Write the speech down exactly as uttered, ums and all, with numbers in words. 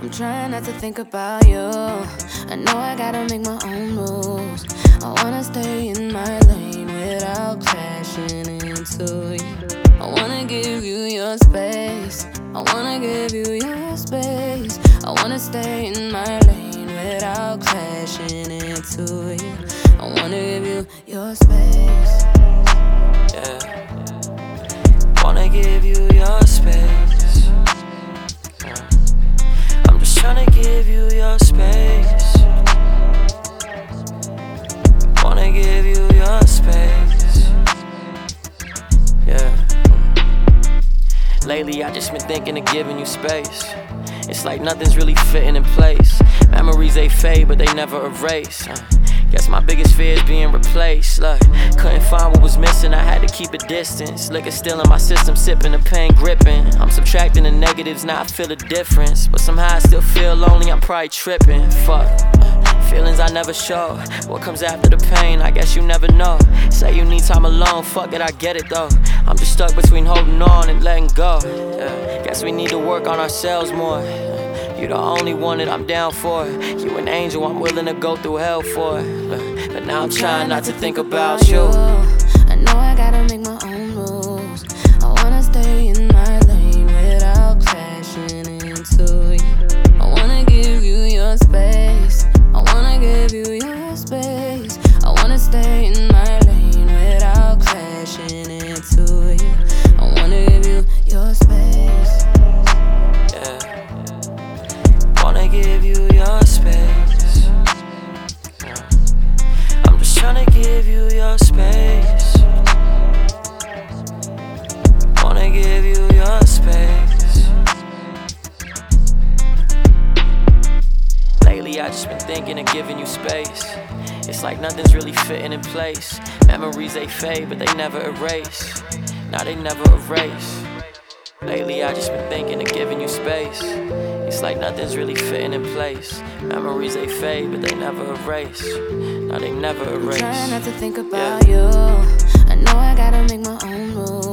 I'm trying not to think about you. I know I gotta make my own moves. I wanna stay in my lane without crashing into you. I wanna give you your space. I wanna give you your space. I wanna stay in my lane without crashing into you. I wanna give you your space. Yeah. Wanna give you your space. Yeah. I'm just tryna give you your space. Wanna give you your space. Yeah. Lately I just been thinking of giving you space. It's like nothing's really fitting in place. Memories they fade but they never erase. uh, Guess my biggest fear is being replaced. Like, couldn't find what was missing, I had to keep a distance. Liquor still in my system, sipping the pain gripping. I'm subtracting the negatives, now I feel a difference. But somehow I still feel lonely, I'm probably tripping. Fuck, feelings I never show. What comes after the pain, I guess you never know. Say you need time alone, fuck it, I get it though. I'm just stuck between holding on and letting go. Yeah, guess we need to work on ourselves more. You're the only one that I'm down for. You an angel, I'm willing to go through hell for. But now I'm trying not to think about you. I know I gotta make my own moves. I wanna stay in my lane without crashing into you. I wanna give you your space. I wanna give you your space. I wanna stay in my lane without crashing into you. I wanna give you your space. Yeah. Wanna give you your space. Yeah. I'm just tryna give you your space. Wanna give you your space. Lately I just been thinking of giving you space. It's like nothing's really fitting in place. Memories they fade but they never erase. Now they never erase. Lately I just been thinking of giving you space. It's like nothing's really fitting in place. Memories they fade but they never erase. Now they never erase. I'm trying not to think about yeah. you. I know I gotta make my own moves.